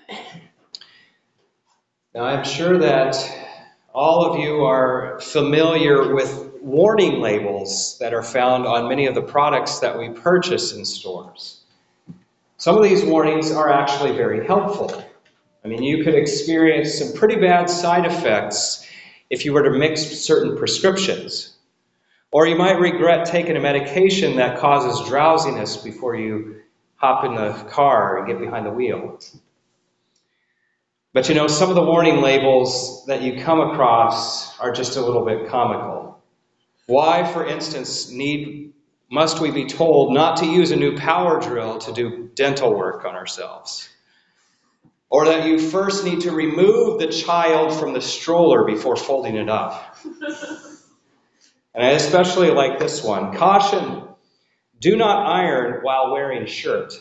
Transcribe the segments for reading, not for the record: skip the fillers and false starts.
Now, I'm sure that all of you are familiar with warning labels that are found on many of the products that we purchase in stores. Some of these warnings are actually very helpful. I mean, you could experience some pretty bad side effects if you were to mix certain prescriptions. Or you might regret taking a medication that causes drowsiness before you hop in the car and get behind the wheel. But you know, some of the warning labels that you come across are just a little bit comical. Why, for instance, must we be told not to use a new power drill to do dental work on ourselves? Or that you first need to remove the child from the stroller before folding it up. And I especially like this one. Caution, do not iron while wearing a shirt.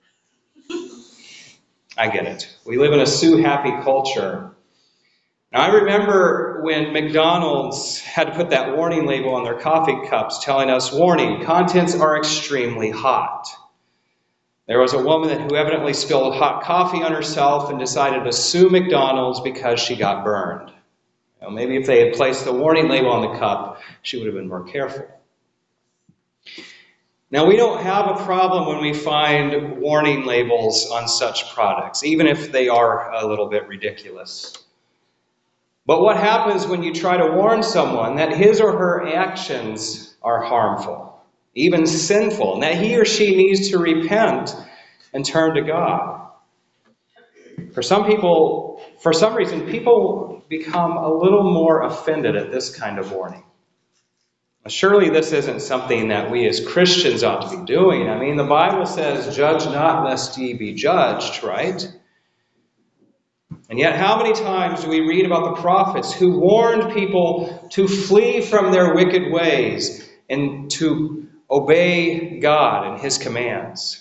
I get it. We live in a sue-happy culture. Now, I remember when McDonald's had to put that warning label on their coffee cups telling us, warning, contents are extremely hot. There was a woman who evidently spilled hot coffee on herself and decided to sue McDonald's because she got burned. You know, maybe if they had placed the warning label on the cup, she would have been more careful. Now, we don't have a problem when we find warning labels on such products, even if they are a little bit ridiculous. But what happens when you try to warn someone that his or her actions are harmful, even sinful, and that he or she needs to repent and turn to God? For some reason, people become a little more offended at this kind of warning. Surely this isn't something that we as Christians ought to be doing. I mean, the Bible says, judge not lest ye be judged, right? And yet, how many times do we read about the prophets who warned people to flee from their wicked ways and to obey God and His commands?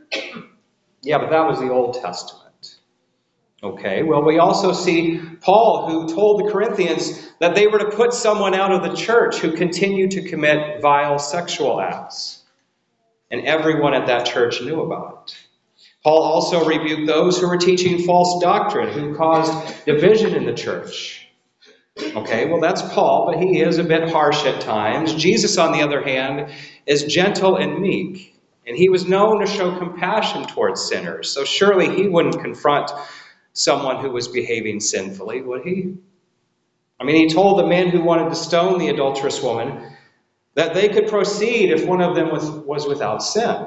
Yeah, but that was the Old Testament. Okay, well, we also see Paul, who told the Corinthians that they were to put someone out of the church who continued to commit vile sexual acts. And everyone at that church knew about it. Paul also rebuked those who were teaching false doctrine, who caused division in the church. Okay, well, that's Paul, but he is a bit harsh at times. Jesus, on the other hand, is gentle and meek, and he was known to show compassion towards sinners. So surely he wouldn't confront someone who was behaving sinfully, would he? I mean, he told the men who wanted to stone the adulterous woman that they could proceed if one of them was without sin.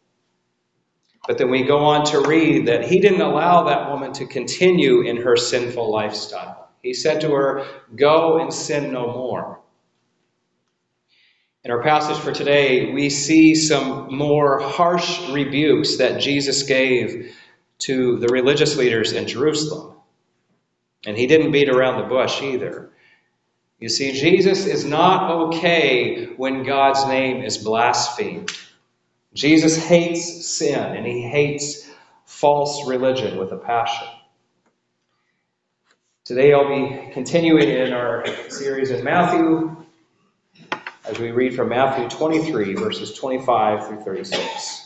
But then we go on to read that he didn't allow that woman to continue in her sinful lifestyle. He said to her, go and sin no more. In our passage for today, we see some more harsh rebukes that Jesus gave to the religious leaders in Jerusalem. And he didn't beat around the bush either. You see, Jesus is not okay when God's name is blasphemed. Jesus hates sin, and he hates false religion with a passion. Today I'll be continuing in our series in Matthew as we read from Matthew 23, verses 25 through 36.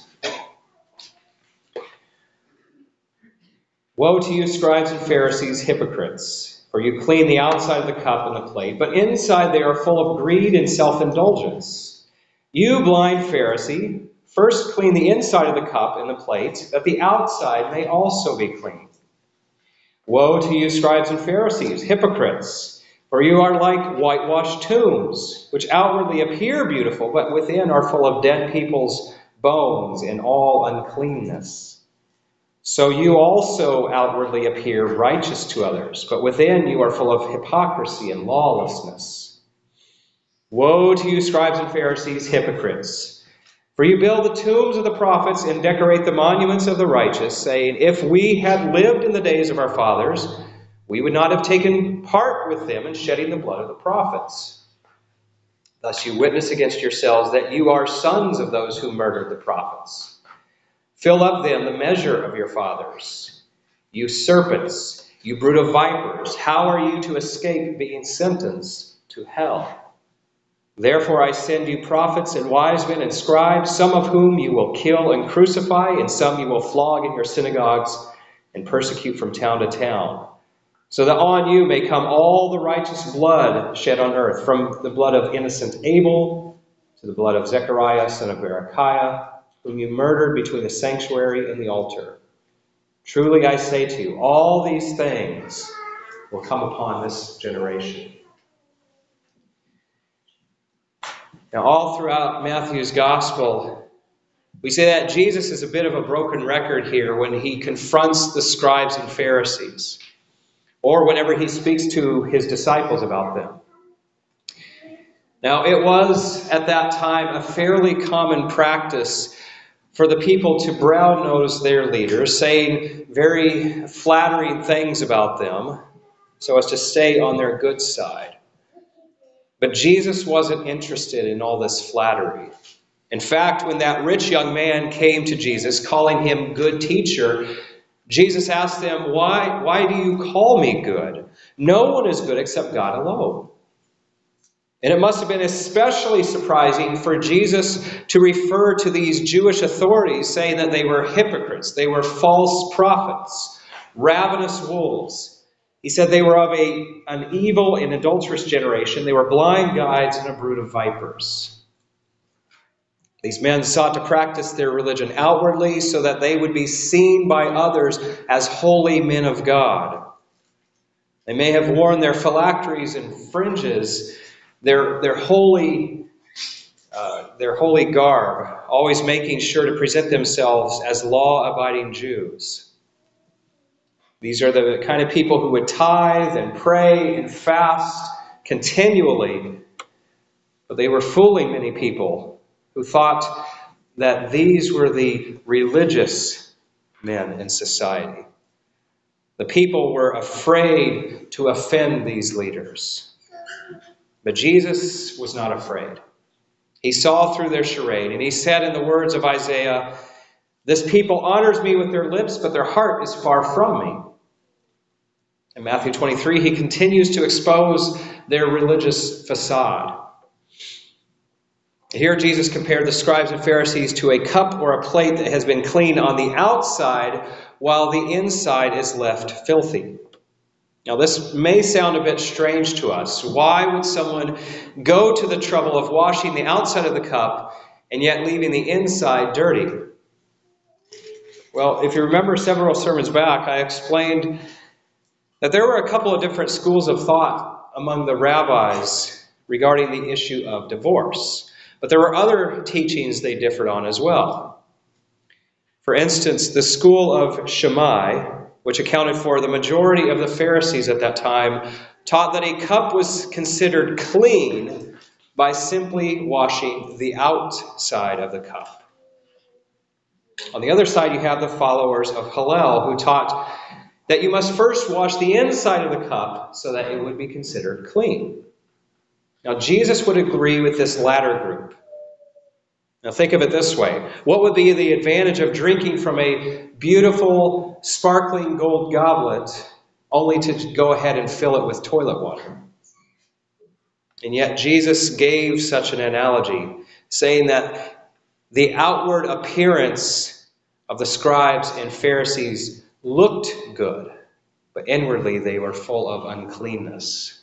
Woe to you, scribes and Pharisees, hypocrites, for you clean the outside of the cup and the plate, but inside they are full of greed and self-indulgence. You, blind Pharisee, first clean the inside of the cup and the plate, that the outside may also be clean. Woe to you, scribes and Pharisees, hypocrites, for you are like whitewashed tombs, which outwardly appear beautiful, but within are full of dead people's bones and all uncleanness. So you also outwardly appear righteous to others, but within you are full of hypocrisy and lawlessness. Woe to you, scribes and Pharisees, hypocrites! For you build the tombs of the prophets and decorate the monuments of the righteous, saying, if we had lived in the days of our fathers, we would not have taken part with them in shedding the blood of the prophets. Thus you witness against yourselves that you are sons of those who murdered the prophets. Fill up then the measure of your fathers. You serpents, you brood of vipers, how are you to escape being sentenced to hell? Therefore I send you prophets and wise men and scribes, some of whom you will kill and crucify, and some you will flog in your synagogues, and persecute from town to town, so that on you may come all the righteous blood shed on earth, from the blood of innocent Abel to the blood of Zechariah, son of Berechiah, whom you murdered between the sanctuary and the altar. Truly I say to you, all these things will come upon this generation. Now, all throughout Matthew's gospel, we say that Jesus is a bit of a broken record here when he confronts the scribes and Pharisees, or whenever he speaks to his disciples about them. Now, it was at that time a fairly common practice for the people to brown-nose their leaders, saying very flattering things about them so as to stay on their good side. But Jesus wasn't interested in all this flattery. In fact, when that rich young man came to Jesus, calling him good teacher, Jesus asked them, Why do you call me good? No one is good except God alone. And it must have been especially surprising for Jesus to refer to these Jewish authorities, saying that they were hypocrites, they were false prophets, ravenous wolves. He said they were of an evil and adulterous generation. They were blind guides and a brood of vipers. These men sought to practice their religion outwardly so that they would be seen by others as holy men of God. They may have worn their phylacteries and fringes, their holy garb, always making sure to present themselves as law-abiding Jews. These are the kind of people who would tithe and pray and fast continually, but they were fooling many people who thought that these were the religious men in society. The people were afraid to offend these leaders. But Jesus was not afraid. He saw through their charade, and he said in the words of Isaiah, "This people honors me with their lips, but their heart is far from me." In Matthew 23, he continues to expose their religious facade. Here Jesus compared the scribes and Pharisees to a cup or a plate that has been cleaned on the outside, while the inside is left filthy. Now, this may sound a bit strange to us. Why would someone go to the trouble of washing the outside of the cup and yet leaving the inside dirty? Well, if you remember several sermons back, I explained that there were a couple of different schools of thought among the rabbis regarding the issue of divorce. But there were other teachings they differed on as well. For instance, the school of Shammai, which accounted for the majority of the Pharisees at that time, taught that a cup was considered clean by simply washing the outside of the cup. On the other side, you have the followers of Hillel, who taught that you must first wash the inside of the cup so that it would be considered clean. Now, Jesus would agree with this latter group. Now, think of it this way. What would be the advantage of drinking from a beautiful, sparkling gold goblet only to go ahead and fill it with toilet water? And yet Jesus gave such an analogy, saying that the outward appearance of the scribes and Pharisees looked good, but inwardly they were full of uncleanness.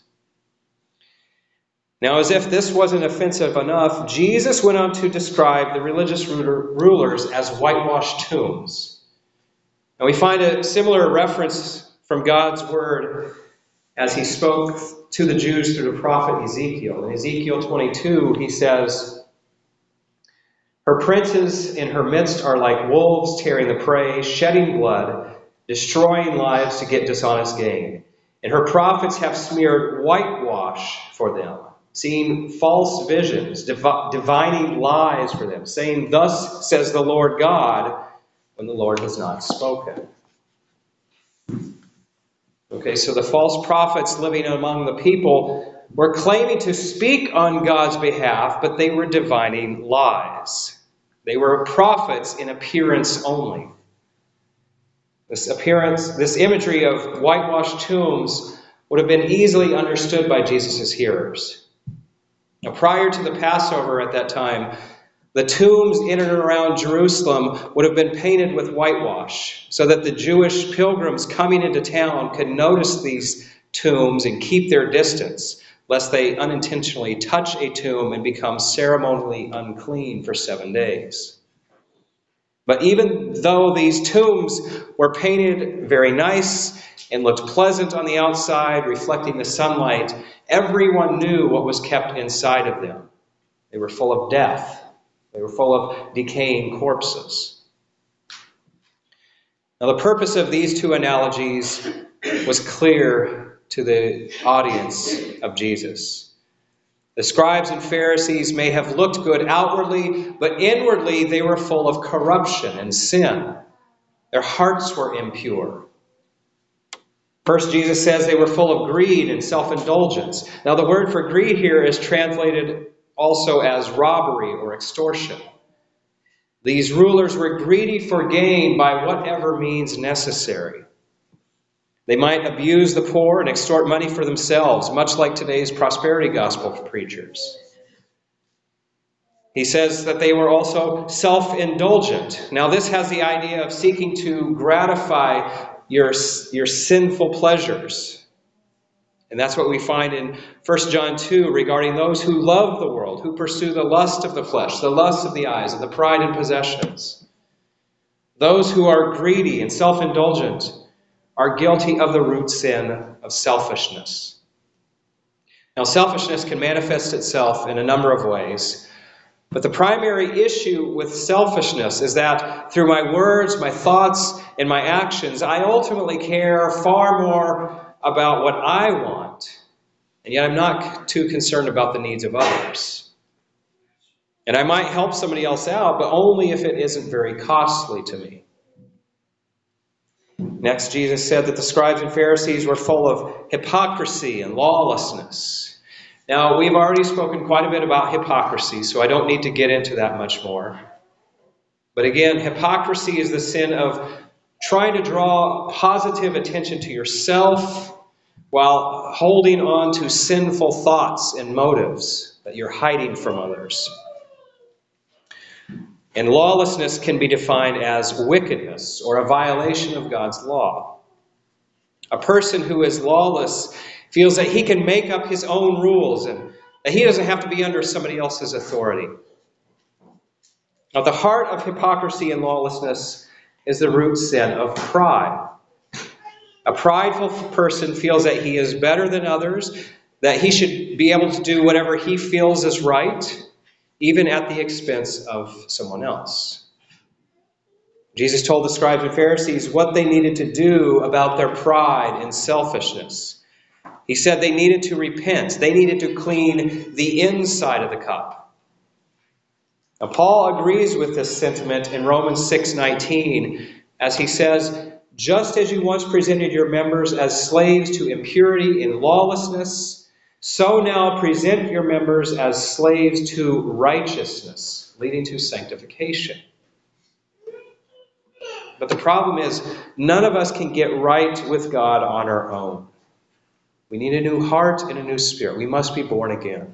Now, as if this wasn't offensive enough, Jesus went on to describe the religious rulers as whitewashed tombs. And we find a similar reference from God's word as he spoke to the Jews through the prophet Ezekiel. In Ezekiel 22, he says, "Her princes in her midst are like wolves tearing the prey, shedding blood, destroying lives to get dishonest gain. And her prophets have smeared whitewash for them, seeing false visions, divining lies for them, saying, 'Thus says the Lord God,' when the Lord has not spoken." Okay, so the false prophets living among the people were claiming to speak on God's behalf, but they were divining lies. They were prophets in appearance only. This imagery of whitewashed tombs would have been easily understood by Jesus' hearers. Now, prior to the Passover at that time, The tombs in and around Jerusalem would have been painted with whitewash so that the Jewish pilgrims coming into town could notice these tombs and keep their distance, lest they unintentionally touch a tomb and become ceremonially unclean for 7 days. But even though these tombs were painted very nice and looked pleasant on the outside, reflecting the sunlight, everyone knew what was kept inside of them. They were full of death. They were full of decaying corpses. Now, the purpose of these two analogies was clear to the audience of Jesus. The scribes and Pharisees may have looked good outwardly, but inwardly they were full of corruption and sin. Their hearts were impure. First, Jesus says they were full of greed and self-indulgence. Now, the word for greed here is translated also as robbery or extortion. These rulers were greedy for gain by whatever means necessary. They might abuse the poor and extort money for themselves, much like today's prosperity gospel preachers. He says that they were also self-indulgent. Now, this has the idea of seeking to gratify your sinful pleasures. And that's what we find in 1 John 2 regarding those who love the world, who pursue the lust of the flesh, the lust of the eyes, and the pride in possessions. Those who are greedy and self-indulgent are guilty of the root sin of selfishness. Now, selfishness can manifest itself in a number of ways, but the primary issue with selfishness is that through my words, my thoughts, and my actions, I ultimately care far more about what I want, and yet I'm not too concerned about the needs of others. And I might help somebody else out, but only if it isn't very costly to me. Next, Jesus said that the scribes and Pharisees were full of hypocrisy and lawlessness. Now, we've already spoken quite a bit about hypocrisy, so I don't need to get into that much more. But again, hypocrisy is the sin of trying to draw positive attention to yourself while holding on to sinful thoughts and motives that you're hiding from others. And lawlessness can be defined as wickedness or a violation of God's law. A person who is lawless feels that he can make up his own rules and that he doesn't have to be under somebody else's authority. Now, the heart of hypocrisy and lawlessness is the root sin of pride. A prideful person feels that he is better than others, that he should be able to do whatever he feels is right, even at the expense of someone else. Jesus told the scribes and Pharisees what they needed to do about their pride and selfishness. He said they needed to repent. They needed to clean the inside of the cup. Now, Paul agrees with this sentiment in Romans 6:19, as he says, "Just as you once presented your members as slaves to impurity and lawlessness, so now present your members as slaves to righteousness," leading to sanctification. But the problem is, none of us can get right with God on our own. We need a new heart and a new spirit. We must be born again.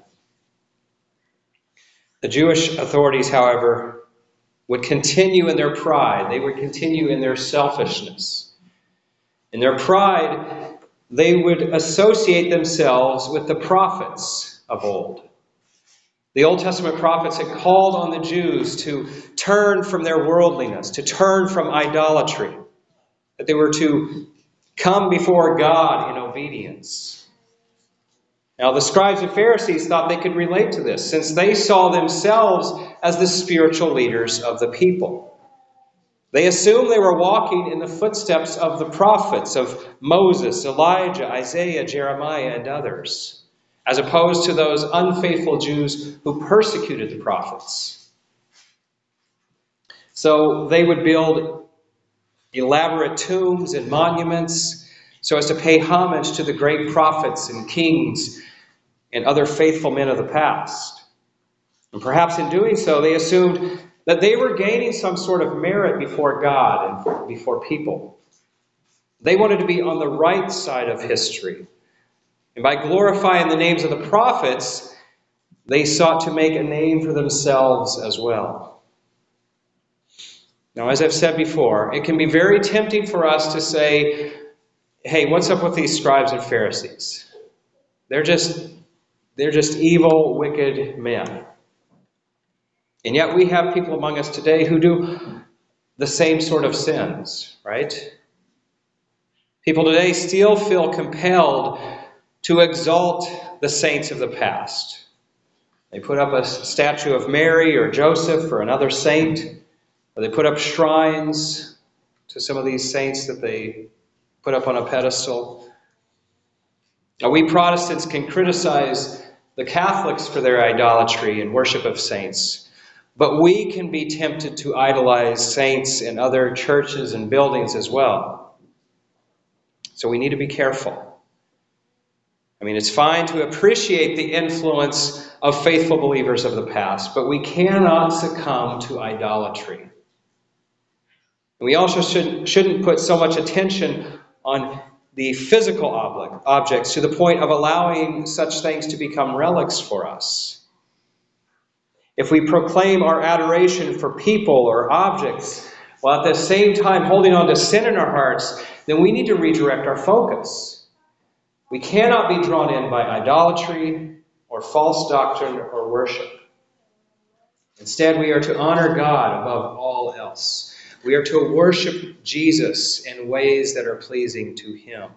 The Jewish authorities, however, would continue in their pride. They would continue in their selfishness. In their pride, they would associate themselves with the prophets of old. The Old Testament prophets had called on the Jews to turn from their worldliness, to turn from idolatry, that they were to come before God in obedience. Now, the scribes and Pharisees thought they could relate to this, since they saw themselves as the spiritual leaders of the people. They assumed they were walking in the footsteps of the prophets of Moses, Elijah, Isaiah, Jeremiah, and others, as opposed to those unfaithful Jews who persecuted the prophets. So they would build elaborate tombs and monuments so as to pay homage to the great prophets and kings and other faithful men of the past. And perhaps in doing so, they assumed that they were gaining some sort of merit before God and before people. They wanted to be on the right side of history. And by glorifying the names of the prophets, they sought to make a name for themselves as well. Now, as I've said before, it can be very tempting for us to say, hey, what's up with these scribes and Pharisees? They're just evil, wicked men. And yet we have people among us today who do the same sort of sins, right? People today still feel compelled to exalt the saints of the past. They put up a statue of Mary or Joseph or another saint, or they put up shrines to some of these saints that they put up on a pedestal. Now, we Protestants can criticize the Catholics for their idolatry and worship of saints, but we can be tempted to idolize saints in other churches and buildings as well. So we need to be careful. I mean, it's fine to appreciate the influence of faithful believers of the past, but we cannot succumb to idolatry. And we also shouldn't put so much attention on the physical objects to the point of allowing such things to become relics for us. If we proclaim our adoration for people or objects while at the same time holding on to sin in our hearts, then we need to redirect our focus. We cannot be drawn in by idolatry or false doctrine or worship. Instead, we are to honor God above all else. We are to worship Jesus in ways that are pleasing to Him.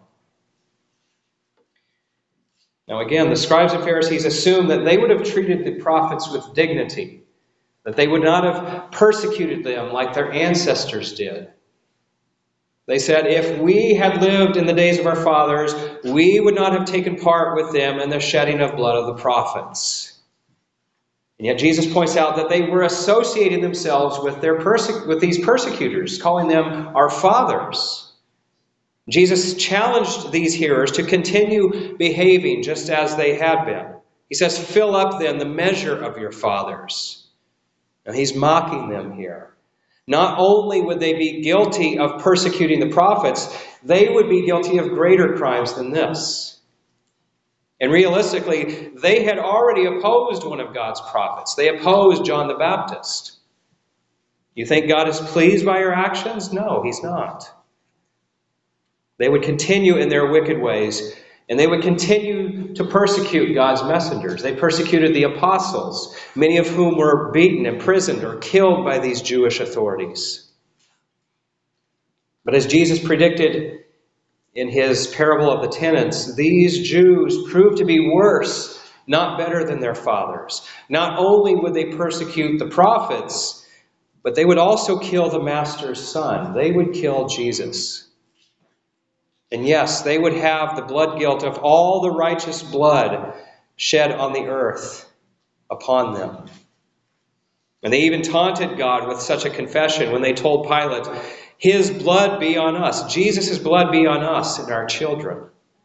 Now again, the scribes and Pharisees assumed that they would have treated the prophets with dignity, that they would not have persecuted them like their ancestors did. They said, if we had lived in the days of our fathers, we would not have taken part with them in the shedding of blood of the prophets. And yet Jesus points out that they were associating themselves with these persecutors, calling them our fathers. Jesus challenged these hearers to continue behaving just as they had been. He says, fill up then the measure of your fathers. Now he's mocking them here. Not only would they be guilty of persecuting the prophets, they would be guilty of greater crimes than this. And realistically, they had already opposed one of God's prophets. They opposed John the Baptist. You think God is pleased by your actions? No, He's not. They would continue in their wicked ways, and they would continue to persecute God's messengers. They persecuted the apostles, many of whom were beaten, imprisoned, or killed by these Jewish authorities. But as Jesus predicted in His parable of the tenants, these Jews proved to be worse, not better than their fathers. Not only would they persecute the prophets, but they would also kill the Master's Son. They would kill Jesus. And yes, they would have the blood guilt of all the righteous blood shed on the earth upon them. And they even taunted God with such a confession when they told Pilate, His blood be on us, Jesus' blood be on us and our children.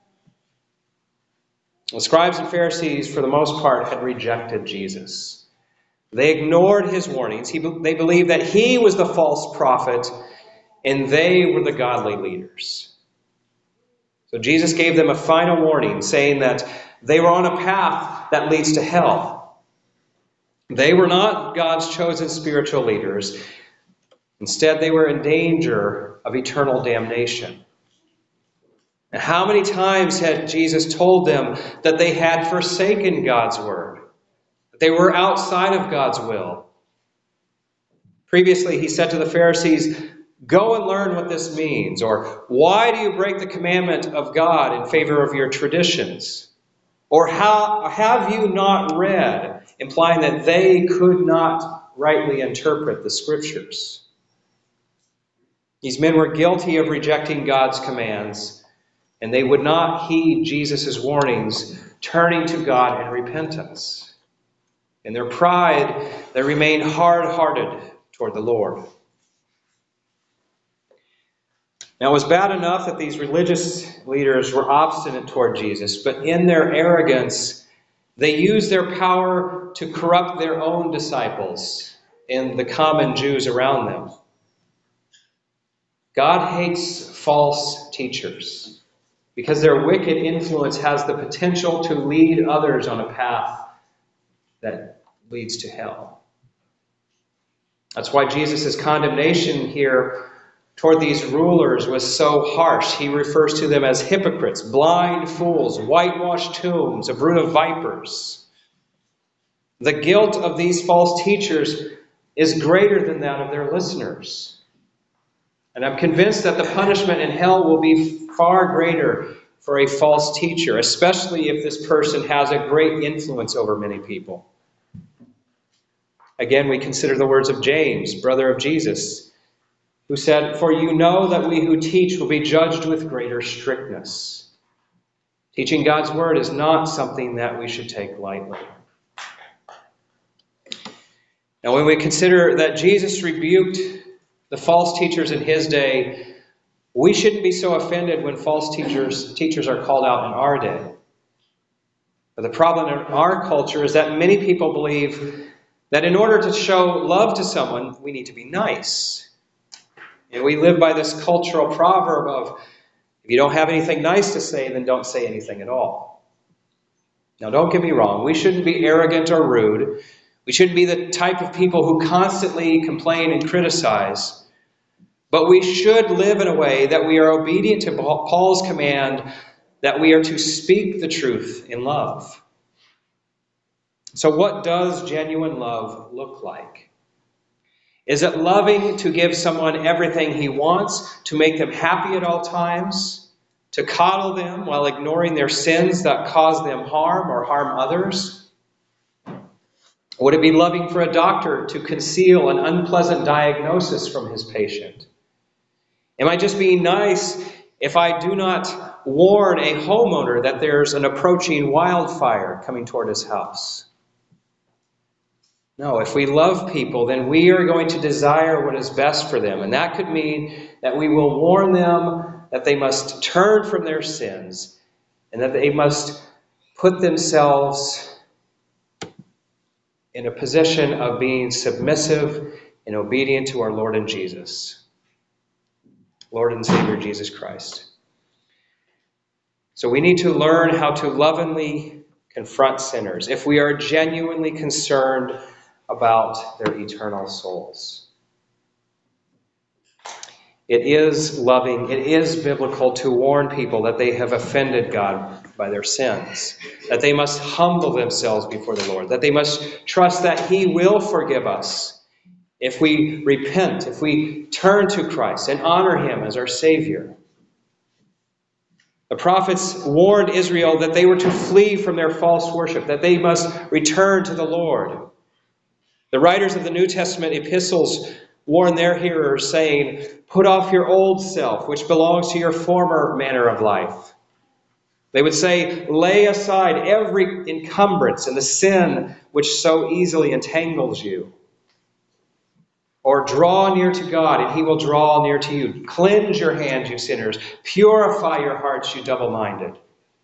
The scribes and Pharisees, for the most part, had rejected Jesus. They ignored His warnings. They believed that He was the false prophet and they were the godly leaders. So Jesus gave them a final warning, saying that they were on a path that leads to hell. They were not God's chosen spiritual leaders. Instead, they were in danger of eternal damnation. And how many times had Jesus told them that they had forsaken God's word, that they were outside of God's will? Previously, He said to the Pharisees, go and learn what this means, or why do you break the commandment of God in favor of your traditions? Or how have you not read, implying that they could not rightly interpret the Scriptures. These men were guilty of rejecting God's commands, and they would not heed Jesus' warnings, turning to God in repentance. In their pride, they remained hard-hearted toward the Lord. Now, it was bad enough that these religious leaders were obstinate toward Jesus, but in their arrogance, they used their power to corrupt their own disciples and the common Jews around them. God hates false teachers because their wicked influence has the potential to lead others on a path that leads to hell. That's why Jesus' condemnation here toward these rulers was so harsh. He refers to them as hypocrites, blind fools, whitewashed tombs, a brood of vipers. The guilt of these false teachers is greater than that of their listeners. And I'm convinced that the punishment in hell will be far greater for a false teacher, especially if this person has a great influence over many people. Again, we consider the words of James, brother of Jesus, who said, "For you know that we who teach will be judged with greater strictness." Teaching God's word is not something that we should take lightly. Now, when we consider that Jesus rebuked the false teachers in his day, we shouldn't be so offended when false teachers are called out in our day. But the problem in our culture is that many people believe that in order to show love to someone, we need to be nice. And we live by this cultural proverb of, if you don't have anything nice to say, then don't say anything at all. Now, don't get me wrong. We shouldn't be arrogant or rude. We shouldn't be the type of people who constantly complain and criticize. But we should live in a way that we are obedient to Paul's command that we are to speak the truth in love. So what does genuine love look like? Is it loving to give someone everything he wants, to make them happy at all times, to coddle them while ignoring their sins that cause them harm or harm others? Would it be loving for a doctor to conceal an unpleasant diagnosis from his patient? Am I just being nice if I do not warn a homeowner that there's an approaching wildfire coming toward his house? No, if we love people, then we are going to desire what is best for them. And that could mean that we will warn them that they must turn from their sins and that they must put themselves in a position of being submissive and obedient to our Lord and Jesus, Lord and Savior Jesus Christ. So we need to learn how to lovingly confront sinners if we are genuinely concerned about their eternal souls. It is loving, it is biblical to warn people that they have offended God by their sins, that they must humble themselves before the Lord, that they must trust that He will forgive us if we repent, if we turn to Christ and honor Him as our Savior. The prophets warned Israel that they were to flee from their false worship, that they must return to the Lord. The writers of the New Testament epistles warn their hearers, saying, "Put off your old self, which belongs to your former manner of life." They would say, "Lay aside every encumbrance and the sin which so easily entangles you." Or, "Draw near to God, and He will draw near to you. Cleanse your hands, you sinners. Purify your hearts, you double-minded."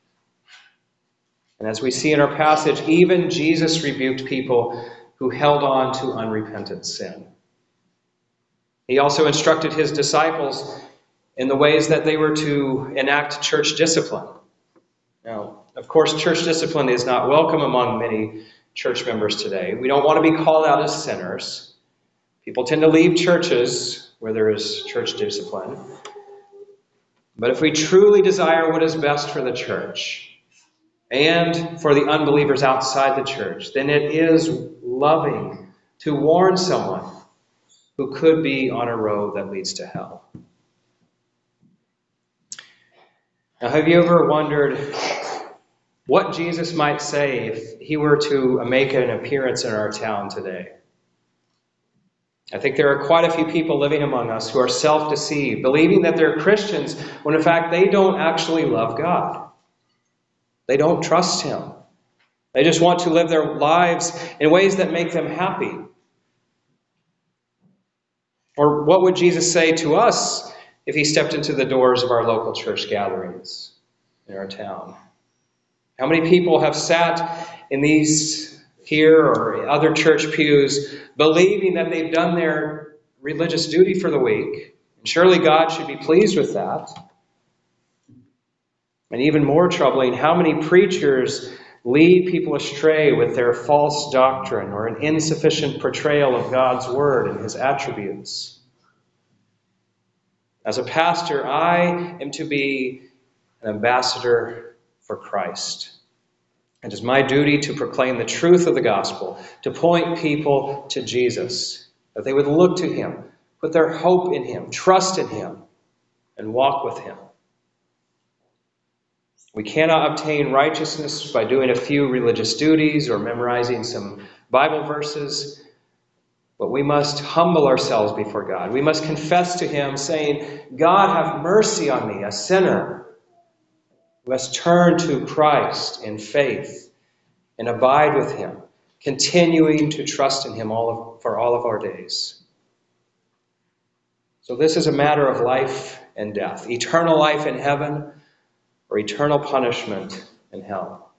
And as we see in our passage, even Jesus rebuked people who held on to unrepentant sin. He also instructed His disciples in the ways that they were to enact church discipline. Now, of course, church discipline is not welcome among many church members today. We don't want to be called out as sinners. People tend to leave churches where there is church discipline. But if we truly desire what is best for the church and for the unbelievers outside the church, then it is loving to warn someone who could be on a road that leads to hell. Now, have you ever wondered what Jesus might say if He were to make an appearance in our town today? I think there are quite a few people living among us who are self-deceived, believing that they're Christians when in fact they don't actually love God. They don't trust Him. They just want to live their lives in ways that make them happy. Or what would Jesus say to us if He stepped into the doors of our local church gatherings in our town? How many people have sat in these here or other church pews believing that they've done their religious duty for the week? And surely God should be pleased with that. And even more troubling, how many preachers lead people astray with their false doctrine or an insufficient portrayal of God's word and his attributes. As a pastor, I am to be an ambassador for Christ. It is my duty to proclaim the truth of the gospel, to point people to Jesus, that they would look to him, put their hope in him, trust in him, and walk with him. We cannot obtain righteousness by doing a few religious duties or memorizing some Bible verses, but we must humble ourselves before God. We must confess to him, saying, God, have mercy on me, a sinner. We must turn to Christ in faith and abide with him, continuing to trust in him for all of our days. So this is a matter of life and death, eternal life in heaven or eternal punishment in hell.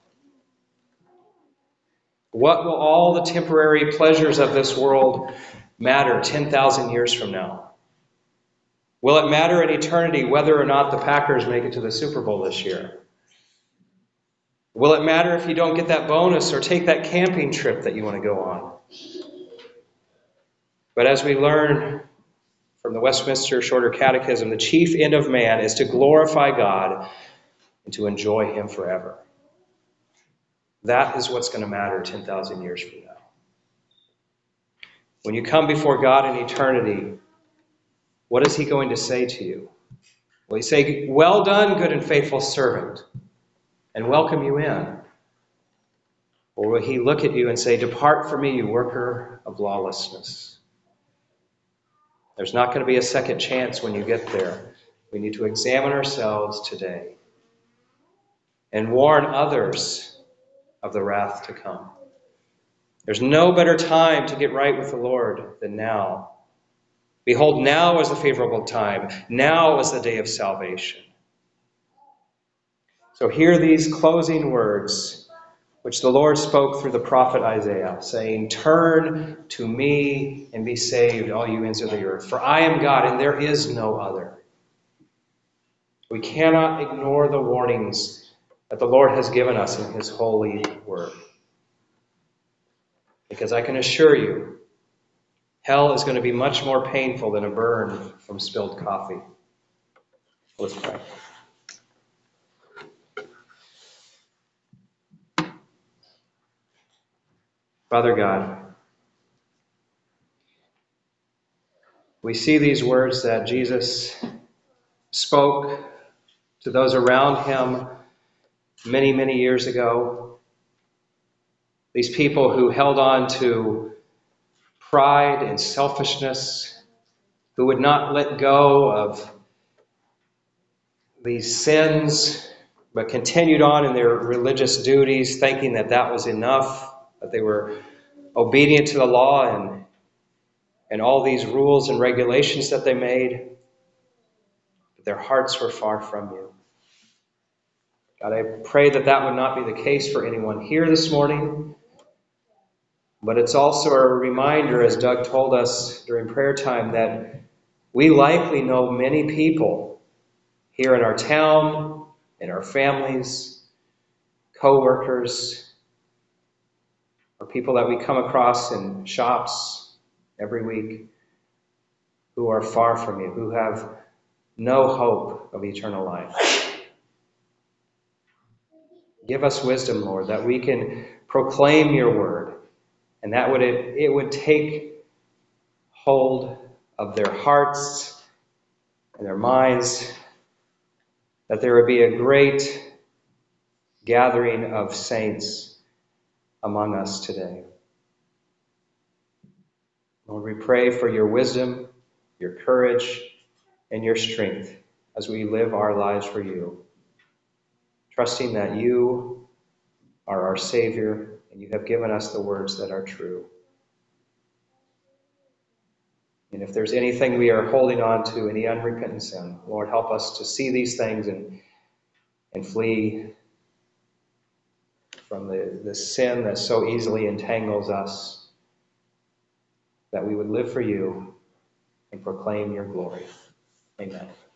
What will all the temporary pleasures of this world matter 10,000 years from now? Will it matter in eternity whether or not the Packers make it to the Super Bowl this year? Will it matter if you don't get that bonus or take that camping trip that you want to go on? But as we learn from the Westminster Shorter Catechism, the chief end of man is to glorify God and to enjoy him forever. That is what's going to matter 10,000 years from now. When you come before God in eternity, what is he going to say to you? Will he say, well done, good and faithful servant, and welcome you in? Or will he look at you and say, depart from me, you worker of lawlessness? There's not going to be a second chance when you get there. We need to examine ourselves today and warn others of the wrath to come. There's no better time to get right with the Lord than now. Behold, now is the favorable time. Now is the day of salvation. So hear these closing words which the Lord spoke through the prophet Isaiah, saying, turn to me and be saved, all you ends of the earth, for I am God and there is no other. We cannot ignore the warnings that the Lord has given us in his holy word. Because I can assure you, hell is going to be much more painful than a burn from spilled coffee. Let's pray. Father God, we see these words that Jesus spoke to those around him many, many years ago. These people who held on to pride and selfishness, who would not let go of these sins, but continued on in their religious duties, thinking that that was enough, that they were obedient to the law and all these rules and regulations that they made, but their hearts were far from you. God, I pray that that would not be the case for anyone here this morning, but it's also a reminder, as Doug told us during prayer time, that we likely know many people here in our town, in our families, co-workers, or people that we come across in shops every week who are far from you, who have no hope of eternal life. Give us wisdom, Lord, that we can proclaim your word, and that it would take hold of their hearts and their minds, that there would be a great gathering of saints among us today. Lord, we pray for your wisdom, your courage, and your strength as we live our lives for you, trusting that you are our Savior and you have given us the words that are true. And if there's anything we are holding on to, any unrepentant sin, Lord, help us to see these things and flee from the sin that so easily entangles us, that we would live for you and proclaim your glory. Amen.